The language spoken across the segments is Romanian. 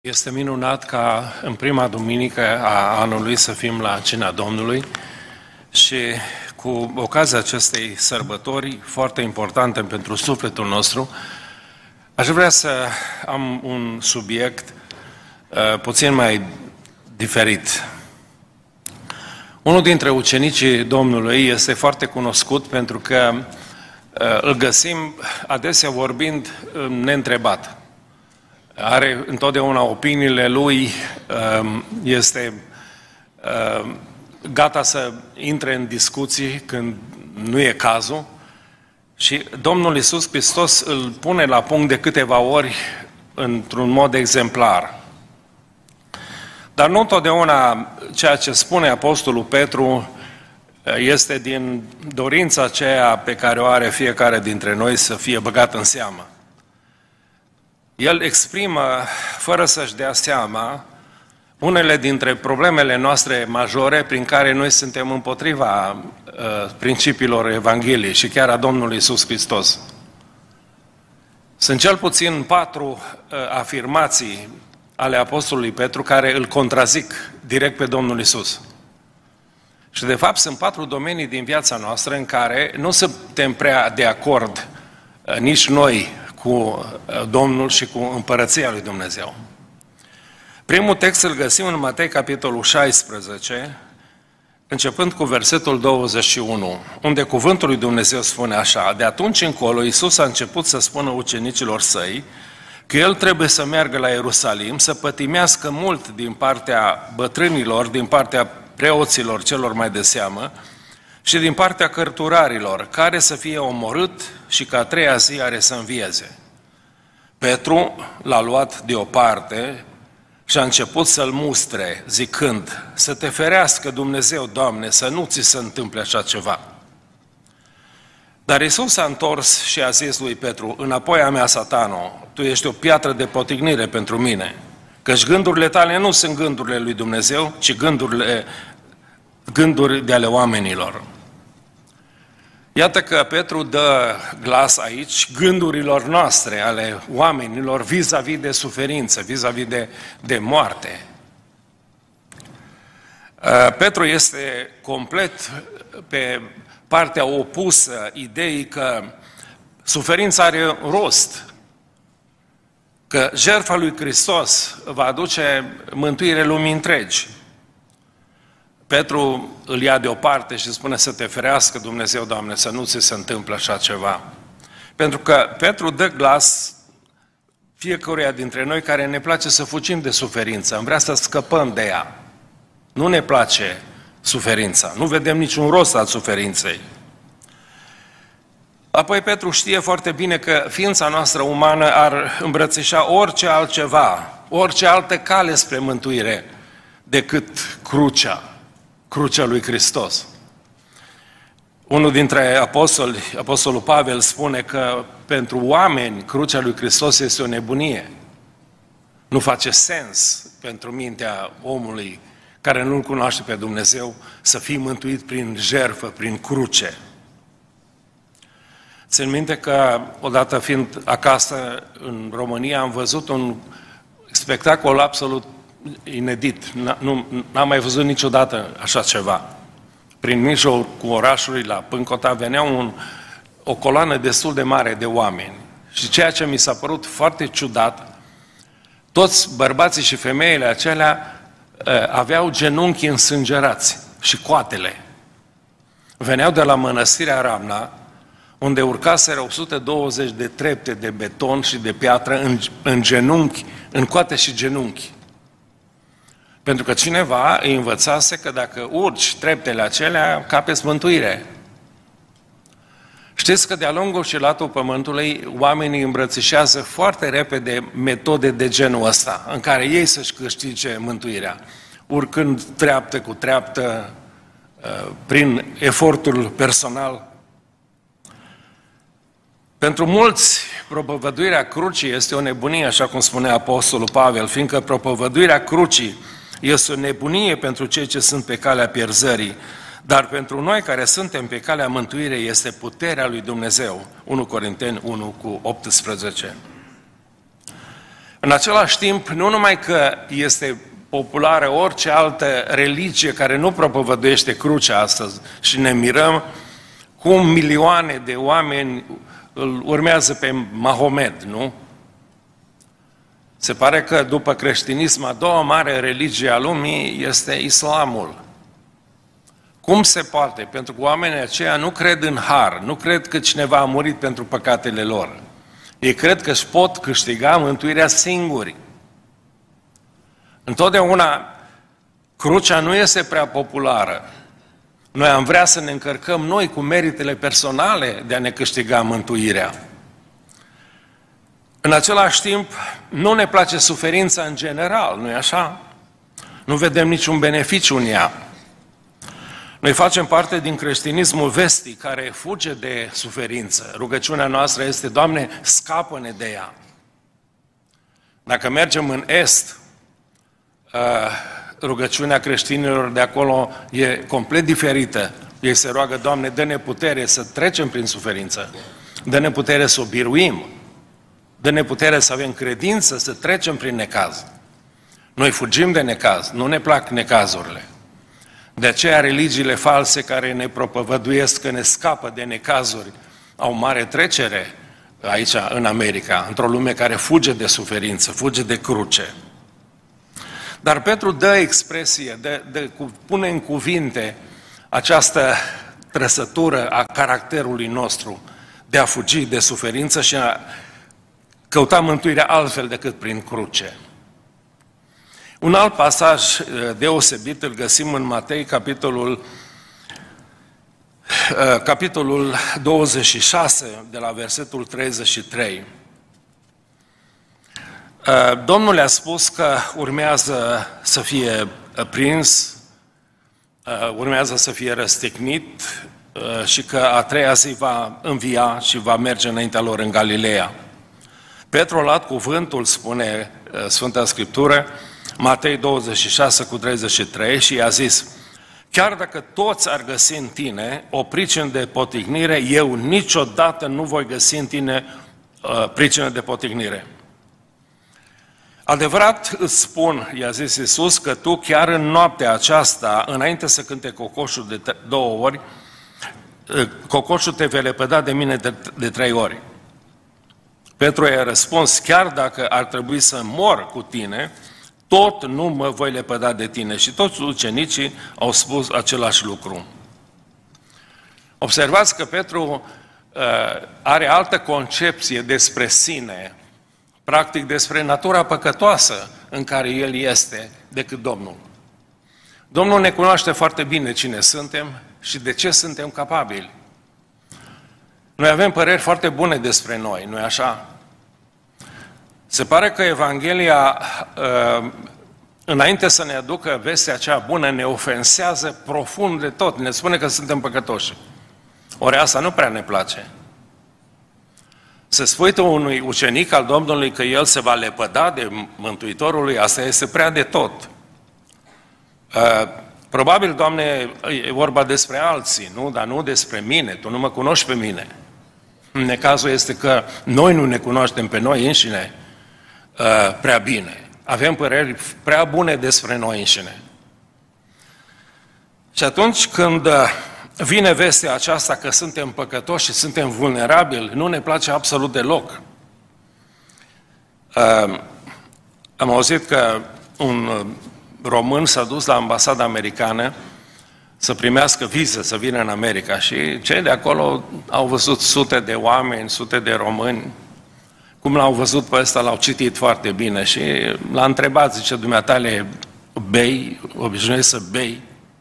Este minunat ca în prima duminică a anului să fim la Cina Domnului și cu ocazia acestei sărbători foarte importante pentru sufletul nostru, aș vrea să am un subiect puțin mai diferit. Unul dintre ucenicii Domnului este foarte cunoscut pentru că îl găsim adesea vorbind neîntrebat. Are întotdeauna opiniile lui, este gata să intre în discuții când nu e cazul și Domnul Iisus Hristos îl pune la punct de câteva ori într-un mod exemplar. Dar nu întotdeauna ceea ce spune Apostolul Petru este din dorința aceea pe care o are fiecare dintre noi să fie băgat în seamă. El exprimă, fără să-și dea seama, unele dintre problemele noastre majore prin care noi suntem împotriva principiilor Evangheliei și chiar a Domnului Iisus Hristos. Sunt cel puțin 4 afirmații ale Apostolului Petru care îl contrazic direct pe Domnul Iisus. Și de fapt sunt 4 domenii din viața noastră în care nu suntem prea de acord nici noi cu Domnul și cu împărăția lui Dumnezeu. Primul text îl găsim în Matei, capitolul 16, începând cu versetul 21, unde cuvântul lui Dumnezeu spune așa: de atunci încolo Iisus a început să spună ucenicilor săi că El trebuie să meargă la Ierusalim, să pătimească mult din partea bătrânilor, din partea preoților celor mai de seamă și din partea cărturarilor, care să fie omorât și că a 3-a zi are să învieze. Petru l-a luat deoparte și a început să-l mustre, zicând: să te ferească Dumnezeu, Doamne, să nu ți se întâmple așa ceva. Dar Iisus s-a întors și a zis lui Petru: înapoi a mea, Satano, tu ești o piatră de potignire pentru mine, căci gândurile tale nu sunt gândurile lui Dumnezeu, ci gânduri de ale oamenilor. Iată că Petru dă glas aici gândurilor noastre, ale oamenilor, vis-a-vis de suferință, vis-a-vis de moarte. Petru este complet pe partea opusă ideii că suferința are rost, că jertfa lui Hristos va aduce mântuire lumii întregi. Petru îl ia deoparte și spune: să te ferească Dumnezeu, Doamne, să nu ți se întâmple așa ceva. Pentru că Petru dă glas fiecăruia dintre noi care ne place să fugim de suferință, am vrea să scăpăm de ea. Nu ne place suferința, nu vedem niciun rost al suferinței. Apoi Petru știe foarte bine că ființa noastră umană ar îmbrățișa orice altceva, orice altă cale spre mântuire decât crucea lui Hristos. Unul dintre apostoli, Apostolul Pavel, spune că pentru oameni crucea lui Hristos este o nebunie. Nu face sens pentru mintea omului care nu-L cunoaște pe Dumnezeu să fie mântuit prin jertfă, prin cruce. Țin minte că odată fiind acasă în România am văzut un spectacol absolut inedit. N-am mai văzut niciodată așa ceva. Prin mijlocul orașului, la Pâncota, venea o coloană destul de mare de oameni. Și ceea ce mi s-a părut foarte ciudat, toți bărbații și femeile acelea aveau genunchii însângerați și coatele. Veneau de la mănăstirea Ramna, unde urcaseră 120 de trepte de beton și de piatră în genunchi, în coate și genunchi. Pentru că cineva îi învățase că dacă urci treptele acelea, capeți mântuire. Știți că de-a lungul și latul pământului, oamenii îmbrățișează foarte repede metode de genul ăsta, în care ei să-și câștige mântuirea, urcând treaptă cu treaptă, prin efortul personal. Pentru mulți, propovăduirea crucii este o nebunie, așa cum spunea Apostolul Pavel, fiindcă propovăduirea crucii este o nebunie pentru cei ce sunt pe calea pierzării, dar pentru noi care suntem pe calea mântuirii este puterea lui Dumnezeu. 1 Corinteni 1:18. În același timp, nu numai că este populară orice altă religie care nu propovăduiește crucea astăzi și ne mirăm cum milioane de oameni îl urmează pe Mahomed, nu? Se pare că după creștinism, a doua mare religie a lumii este islamul. Cum se poate? Pentru că oamenii aceia nu cred în har, nu cred că cineva a murit pentru păcatele lor. Ei cred că își pot câștiga mântuirea singuri. Întotdeauna, crucea nu este prea populară. Noi am vrea să ne încărcăm noi cu meritele personale de a ne câștiga mântuirea. În același timp, nu ne place suferința în general, nu-i așa? Nu vedem niciun beneficiu în ea. Noi facem parte din creștinismul vestic care fuge de suferință. Rugăciunea noastră este, Doamne, scapă-ne de ea. Dacă mergem în Est, rugăciunea creștinilor de acolo e complet diferită. Ei se roagă, Doamne, dă-ne putere să trecem prin suferință, dă-ne putere să o biruim, dă-ne putere să avem credință, să trecem prin necaz. Noi fugim de necaz, nu ne plac necazurile. De aceea religiile false care ne propovăduiesc că ne scapă de necazuri au mare trecere aici în America, într-o lume care fuge de suferință, fuge de cruce. Dar Petru dă expresie, pune în cuvinte această trăsătură a caracterului nostru de a fugi de suferință și a căuta mântuirea altfel decât prin cruce. Un alt pasaj deosebit îl găsim în Matei, capitolul 26, de la versetul 33. Domnul le-a spus că urmează să fie prins, urmează să fie răstignit și că a treia zi va învia și va merge înaintea lor în Galileea. Petru a luat cuvântul, spune Sfânta Scriptură, Matei 26 cu 33, și i-a zis, chiar dacă toți ar găsi în tine o pricină de potignire, eu niciodată nu voi găsi în tine pricină de potignire. Adevărat îți spun, i-a zis Iisus, că tu chiar în noaptea aceasta, înainte să cânte cocoșul de 2 ori, cocoșul te vei lepăda de mine de 3 ori. Petru i-a răspuns, chiar dacă ar trebui să mor cu tine, tot nu mă voi lepăda de tine. Și toți ucenicii au spus același lucru. Observați că Petru are altă concepție despre sine, practic despre natura păcătoasă în care el este, decât Domnul. Domnul ne cunoaște foarte bine cine suntem și de ce suntem capabili. Noi avem păreri foarte bune despre noi, nu-i așa? Se pare că Evanghelia, înainte să ne aducă vestea aceea bună, ne ofensează profund de tot. Ne spune că suntem păcătoși. Ori asta nu prea ne place. Să spui tu unui ucenic al Domnului că el se va lepăda de Mântuitorului, asta este prea de tot. Probabil, Doamne, e vorba despre alții, nu? Dar nu despre mine, tu nu mă cunoști pe mine. Necazul este că noi nu ne cunoaștem pe noi înșine prea bine. Avem păreri prea bune despre noi înșine. Și atunci când vine vestea aceasta că suntem păcătoși și suntem vulnerabili, nu ne place absolut deloc. Am auzit că un român s-a dus la ambasada americană să primească viză, să vină în America și cei de acolo au văzut sute de oameni, sute de români. Cum l-au văzut pe ăsta, l-au citit foarte bine și l-a întrebat, zice, dumneatale, bei, obișnuiești să bei?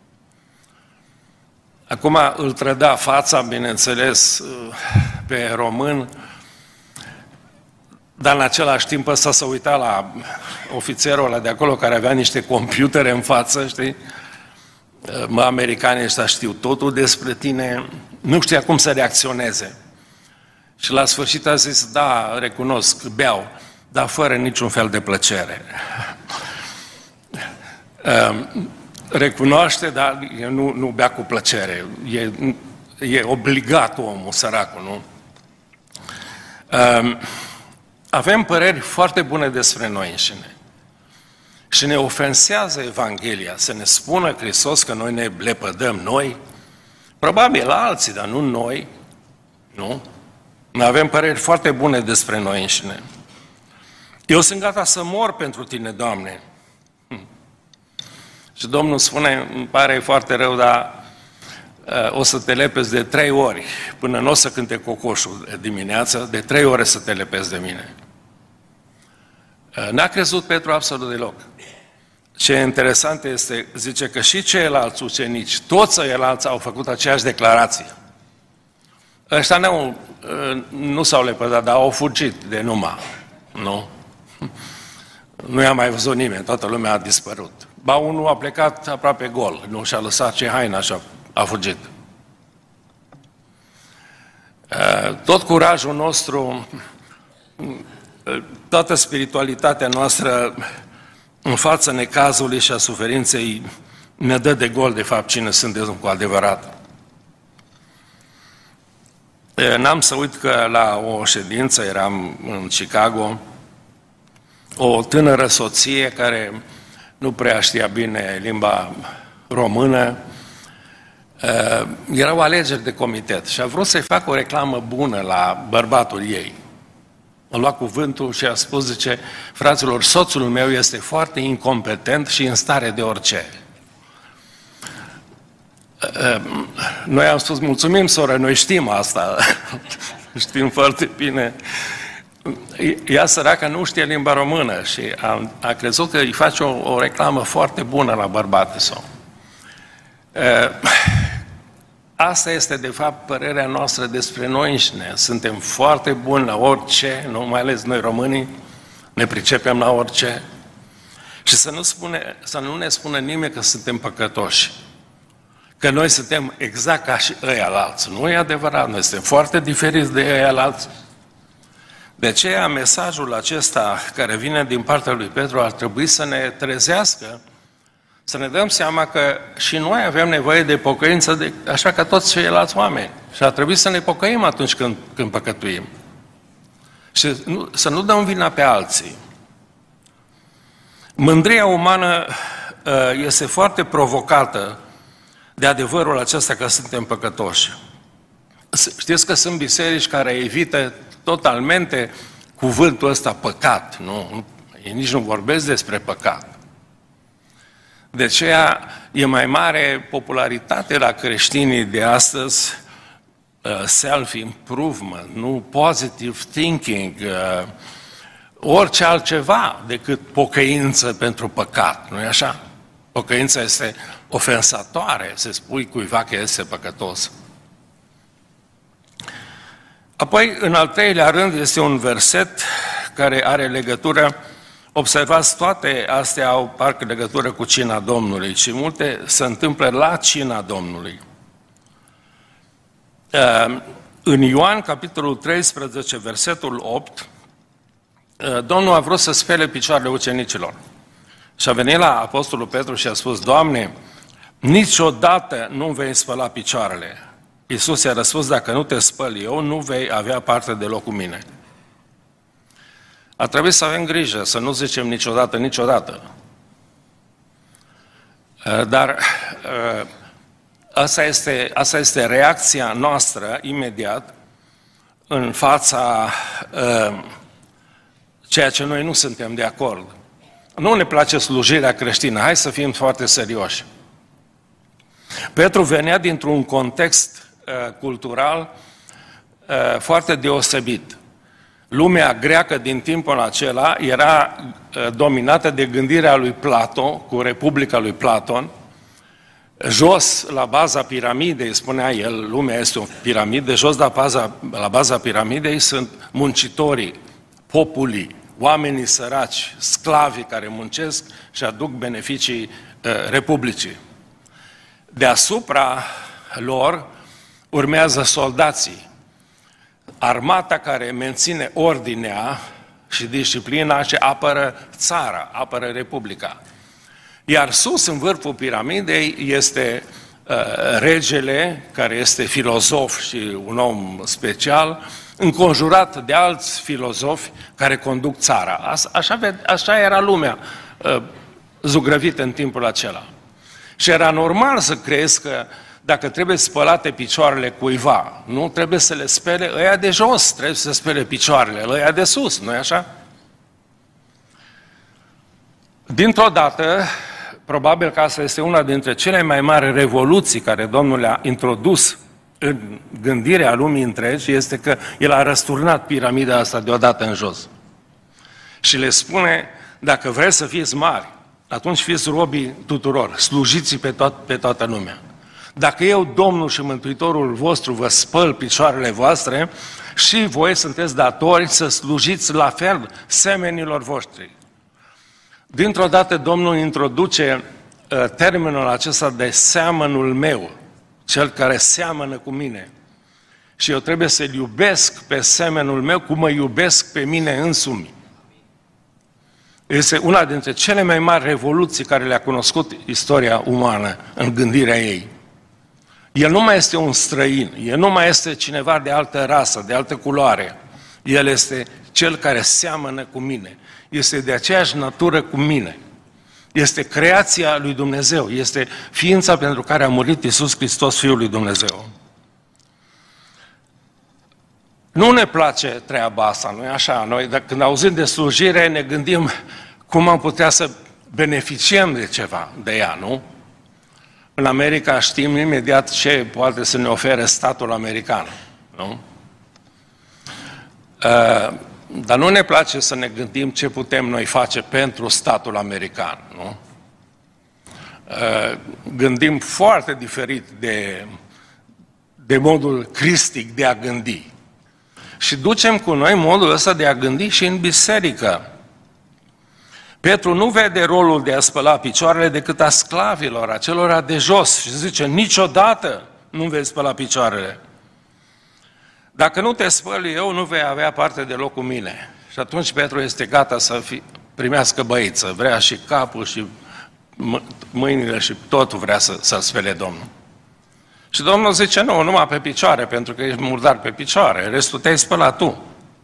Acum îl trăda fața, bineînțeles, pe român, dar în același timp ăsta s-a uitat la ofițerul ăla de acolo care avea niște computere în față, știi? Mă, americanii ăștia știu totul despre tine, nu știa cum să reacționeze. Și la sfârșit a zis, da, recunosc, beau, dar fără niciun fel de plăcere. Recunoaște, dar nu bea cu plăcere. E obligat omul, săracul, nu? avem păreri foarte bune despre noi înșine. Și ne ofensează Evanghelia să ne spună Hristos că noi ne lepădăm noi, probabil alții, dar nu noi, nu? Noi avem păreri foarte bune despre noi înșine. Eu sunt gata să mor pentru tine, Doamne. Și Domnul spune, îmi pare foarte rău, dar o să te lepezi de 3 ori, până nu o să cânte cocoșul dimineața, de 3 ore să te lepezi de mine. N-a crezut Petru absolut deloc. Ce interesant este, zice că și ceilalți ucenici, toți ceilalți au făcut aceeași declarație. Ăștia nu s-au lepădat, dar au fugit de numai. Nu? Nu i-a mai văzut nimeni, toată lumea a dispărut. Ba, unul a plecat aproape gol, nu și-a lăsat ce haină și a fugit. Tot curajul nostru, toată spiritualitatea noastră în fața necazului și a suferinței ne dă de gol, de fapt, cine suntem cu adevărat. N-am să uit că la o ședință, eram în Chicago, o tânără soție care nu prea știa bine limba română, erau alegeri de comitet și a vrut să-i facă o reclamă bună la bărbatul ei. A luat cuvântul și a spus, zice, fraților, soțul meu este foarte incompetent și în stare de orice. Noi am spus, mulțumim, soră, noi știm asta, știm foarte bine. Ea săracă nu știe limba română și a crezut că îi face o reclamă foarte bună la bărbatul său. Asta este, de fapt, părerea noastră despre noi înșine. Suntem foarte buni la orice, nu, mai ales noi românii, ne pricepem la orice. Și să nu ne spună nimeni că suntem păcătoși. Că noi suntem exact ca și ăialalți. Nu e adevărat, noi suntem foarte diferiți de ăialalți. De aceea, mesajul acesta care vine din partea lui Petru ar trebui să ne trezească, să ne dăm seama că și noi avem nevoie de pocăință, așa ca toți ceilalți oameni. Și ar trebui să ne pocăim atunci când păcătuim. Și să nu dăm vina pe alții. Mândria umană este foarte provocată de adevărul acesta că suntem păcătoși. Știți că sunt biserici care evită totalmente cuvântul ăsta păcat, nu? Ei nici nu vorbesc despre păcat. De aceea e mai mare popularitate la creștinii de astăzi, self-improvement, nu positive thinking, orice altceva decât pocăință pentru păcat, nu-i așa? Pocăința este ofensatoare, să spui cuiva că este păcătos. Apoi, în al treilea rând, este un verset care are legătură, observați, toate astea au parcă legătură cu cina Domnului și multe se întâmplă la cina Domnului. În Ioan, capitolul 13, versetul 8, Domnul a vrut să spele picioarele ucenicilor. Și a venit la Apostolul Petru și a spus, Doamne, niciodată nu vei spăla picioarele. Iisus i-a răspuns, dacă nu te spăl eu, nu vei avea parte deloc cu mine. A trebuit să avem grijă, să nu zicem niciodată, niciodată. Dar asta este reacția noastră imediat în fața ceea ce noi nu suntem de acord. Nu ne place slujirea creștină, hai să fim foarte serioși. Petru venea dintr-un context cultural foarte deosebit. Lumea greacă din timpul acela era dominată de gândirea lui Platon, cu Republica lui Platon. Jos, la baza piramidei, spunea el, lumea este o piramidă, jos la baza piramidei sunt muncitorii, populii, oamenii săraci, sclavii care muncesc și aduc beneficii Republicii. Deasupra lor urmează soldații, armata care menține ordinea și disciplina și apără țara, apără Republica. Iar sus, în vârful piramidei, este regele, care este filozof și un om special, înconjurat de alți filozofi care conduc țara. Așa era lumea zugrăvită în timpul acela. Și era normal să crezi că dacă trebuie spălate picioarele cuiva, nu trebuie să le spele ăia de jos, trebuie să spele picioarele ăia de sus, nu-i așa? Dintr-o dată, probabil că asta este una dintre cele mai mari revoluții care Domnul le-a introdus în gândirea lumii întregi, este că El a răsturnat piramida asta deodată în jos. Și le spune, dacă vreți să fiți mari, atunci fiți robii tuturor, slujiți pe toată lumea. Dacă eu, Domnul și Mântuitorul vostru, vă spăl picioarele voastre, și voi sunteți datori să slujiți la fel semenilor voștri. Dintr-o dată Domnul introduce termenul acesta de seamănul meu, cel care seamănă cu mine. Și eu trebuie să-l iubesc pe semenul meu cum mă iubesc pe mine însumi. Este una dintre cele mai mari revoluții care le-a cunoscut istoria umană în gândirea ei. El nu mai este un străin, el nu mai este cineva de altă rasă, de altă culoare. El este cel care seamănă cu mine. Este de aceeași natură cu mine. Este creația lui Dumnezeu. Este ființa pentru care a murit Iisus Hristos, Fiul lui Dumnezeu. Nu ne place treaba asta, nu-i așa? Noi, când auzim de slujire, ne gândim cum am putea să beneficiem de ceva, de ea, nu? În America știm imediat ce poate să ne ofere statul american, nu? Dar nu ne place să ne gândim ce putem noi face pentru statul american, nu? Gândim foarte diferit de modul cristic de a gândi. Și ducem cu noi modul ăsta de a gândi și în biserică. Petru nu vede rolul de a spăla picioarele decât a sclavilor, a celor de jos, și zice, niciodată nu vei spăla picioarele. Dacă nu te spăl eu, nu vei avea parte deloc cu mine. Și atunci Petru este gata să primească băiță, vrea și capul și mâinile și totul vrea să-l spele Domnul. Și Domnul zice, nu, numai pe picioare, pentru că ești murdar pe picioare, restul te-ai spălat tu.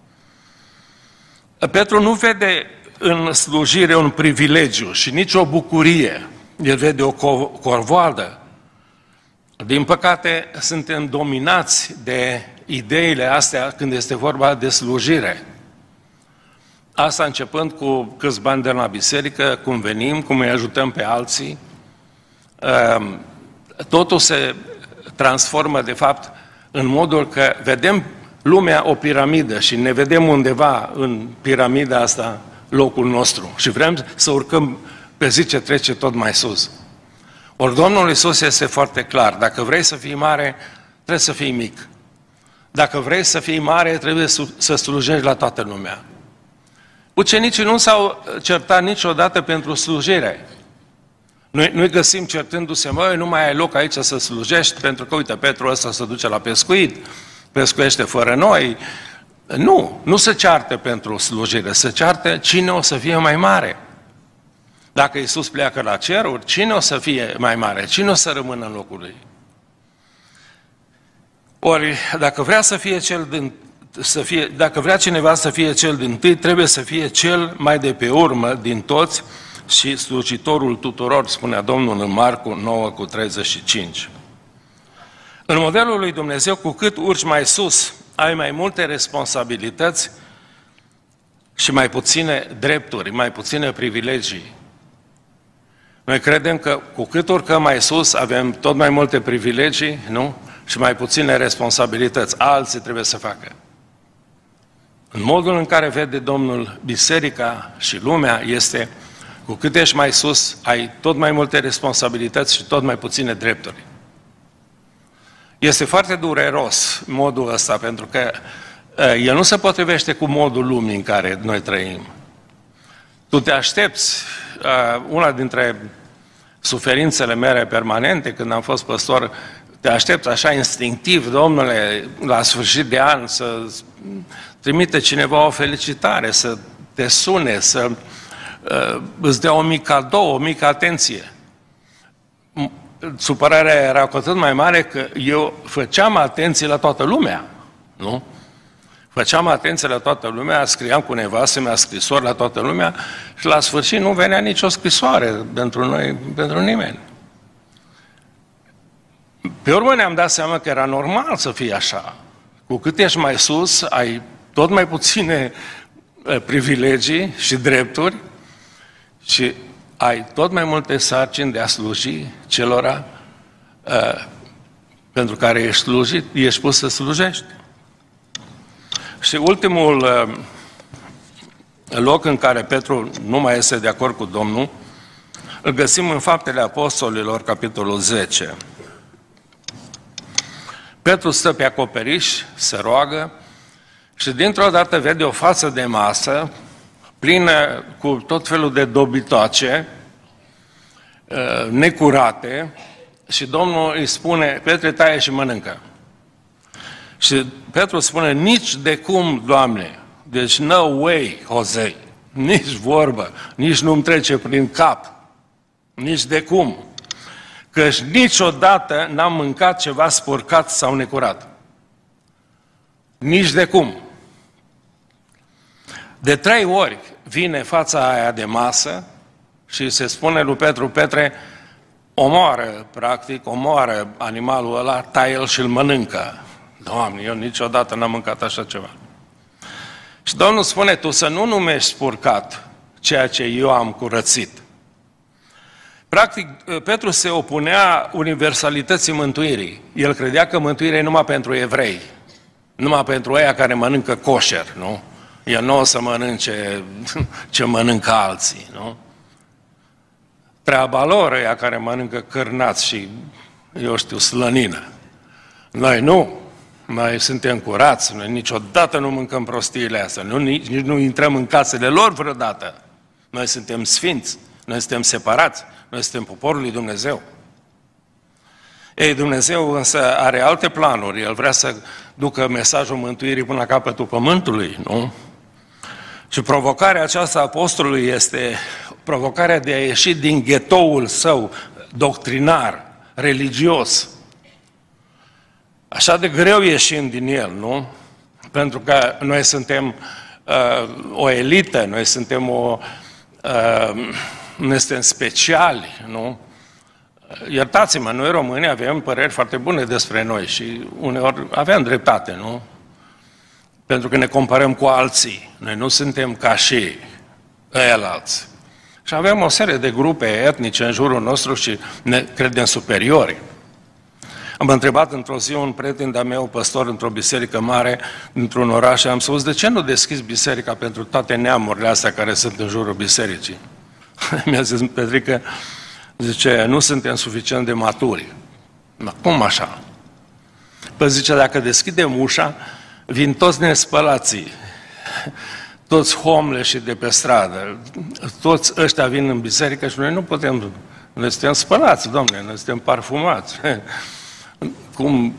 Petru nu vede în slujire un privilegiu și nici o bucurie. El vede o corvoadă. Din păcate, suntem dominați de ideile astea când este vorba de slujire. Asta începând cu câțiva ani de la biserică, cum venim, cum îi ajutăm pe alții. Totul se transformă, de fapt, în modul că vedem lumea o piramidă și ne vedem undeva în piramida asta locul nostru și vrem să urcăm pe zi ce trece tot mai sus. Ori Domnul Iisus este foarte clar, dacă vrei să fii mare, trebuie să fii mic. Dacă vrei să fii mare, trebuie să slujești la toată lumea. Ucenicii nu s-au certat niciodată pentru slujire. Noi găsim certându-se, măi, nu mai ai loc aici să slujești, pentru că, uite, Petru ăsta se duce la pescuit, pescuiește fără noi. Nu se ceartă pentru slujire, se ceartă cine o să fie mai mare. Dacă Iisus pleacă la ceruri, cine o să fie mai mare? Cine o să rămână în locul lui? Ori, dacă vrea cineva să fie cel dintâi, trebuie să fie cel mai de pe urmă din toți și slujitorul tuturor, spunea Domnul în Marcu 9:35. În modelul lui Dumnezeu, cu cât urci mai sus, ai mai multe responsabilități și mai puține drepturi, mai puține privilegii. Noi credem că cu cât urcăm mai sus, avem tot mai multe privilegii, nu? Și mai puține responsabilități. Alții trebuie să facă. În modul în care vede Domnul biserica și lumea este, cu cât ești mai sus, ai tot mai multe responsabilități și tot mai puține drepturi. Este foarte dureros modul ăsta, pentru că el nu se potrivește cu modul lumii în care noi trăim. Tu te aștepți, una dintre suferințele mele permanente când am fost păstor, te aștepți așa instinctiv, Domnule, la sfârșit de an să trimite cineva o felicitare, să te sune, să îți dea un mic cadou, o mică atenție. supărarea era cu atât mai mare că eu făceam atenție la toată lumea, nu? Făceam atenție la toată lumea, scriam cu nevastă mea scrisori la toată lumea și la sfârșit nu venea nicio scrisoare pentru noi, pentru nimeni. Pe urmă ne-am dat seama că era normal să fie așa. Cu cât ești mai sus, ai tot mai puține privilegii și drepturi și ai tot mai multe sarcini de a sluji celora pentru care ești pus să slujești. Și ultimul loc în care Petru nu mai este de acord cu Domnul, îl găsim în Faptele Apostolilor, capitolul 10. Petru stă pe acoperiș, se roagă și dintr-o dată vede o față de masă plină cu tot felul de dobitoace necurate și Domnul îi spune: Petre, taie și mănâncă. Și Petru spune: nici de cum, Doamne, deci no way, Jose, nici vorbă, nici nu-mi trece prin cap, nici de cum, căci niciodată n-am mâncat ceva spurcat sau necurat. Nici de cum. De 3 ori vine fața aia de masă și se spune lui Petru: Petre, omoară, practic, omoară animalul ăla, taie-l și îl mănâncă. Doamne, eu niciodată n-am mâncat așa ceva. Și Domnul spune: tu să nu numești spurcat ceea ce eu am curățit. Practic, Petru se opunea universalității mântuirii. El credea că mântuirea e numai pentru evrei, numai pentru aia care mănâncă coșer, nu? El nu o să mănânce ce mănâncă alții, nu? Treaba lor ăia care mănâncă cârnați și, eu știu, slănină. Noi nu. Noi suntem curați, noi niciodată nu mâncăm prostiile astea, nici nu intrăm în casele lor vreodată. Noi suntem sfinți, noi suntem separați, noi suntem poporul lui Dumnezeu. Ei, Dumnezeu însă are alte planuri, El vrea să ducă mesajul mântuirii până la capătul pământului, nu? Și provocarea aceasta a apostolului este provocarea de a ieși din ghetoul său doctrinar, religios. Așa de greu ieșim din el, nu? Pentru că noi suntem o elită, noi suntem noi suntem speciali, nu? Iertați-mă, noi români avem păreri foarte bune despre noi și uneori avem dreptate, nu? Pentru că ne comparăm cu alții. Noi nu suntem ca și ăilalți. Și avem o serie de grupe etnice în jurul nostru și ne credem superiori. Am întrebat într-o zi un prieten de-a meu, păstor într-o biserică mare, într-un oraș, și am spus: de ce nu deschizi biserica pentru toate neamurile astea care sunt în jurul bisericii? Mi-a zis Petrică, zice, nu suntem suficient de maturi. Dar cum așa? Păi zice, dacă deschidem ușa, vin toți nespălații, toți homeless de pe stradă, toți ăștia vin în biserică și noi nu putem, noi suntem spălați, Doamne, noi suntem parfumați. Cum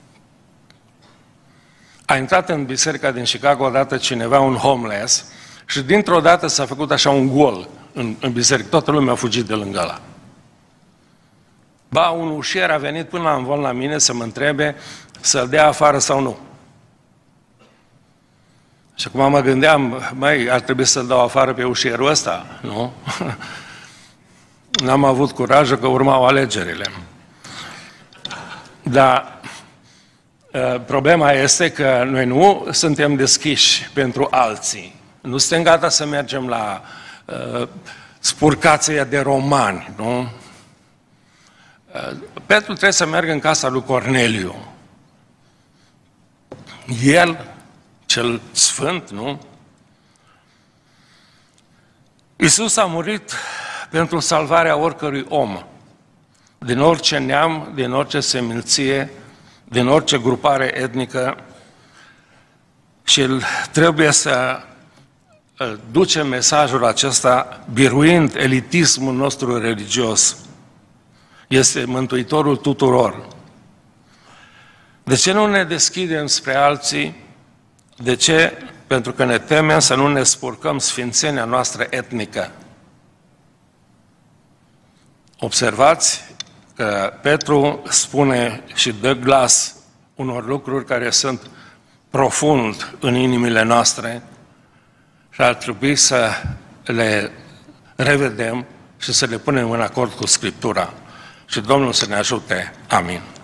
a intrat în biserica din Chicago odată cineva, un homeless, și dintr-o dată s-a făcut așa un gol în biserică. Toată lumea a fugit de lângă ăla. Ba, un ușier a venit până la învol la mine să mă întrebe să-l dea afară sau nu. Și acum mă gândeam, măi, ar trebui să-l dau afară pe ușierul ăsta, nu? N-am avut curajul că urmau alegerile. Dar problema este că noi nu suntem deschiși pentru alții. Nu suntem gata să mergem la spurcația de romani, nu? Petru trebuie să meargă în casa lui Corneliu. El, cel sfânt, nu? Iisus a murit pentru salvarea oricărui om, din orice neam, din orice seminție, din orice grupare etnică, și el trebuie să duce mesajul acesta biruind elitismul nostru religios. Este Mântuitorul tuturor. De ce nu ne deschidem spre alții? De ce? Pentru că ne temem să nu ne spurcăm sfințenia noastră etnică. Observați că Petru spune și dă glas unor lucruri care sunt profund în inimile noastre și ar trebui să le revedem și să le punem în acord cu Scriptura. Și Domnul să ne ajute. Amin.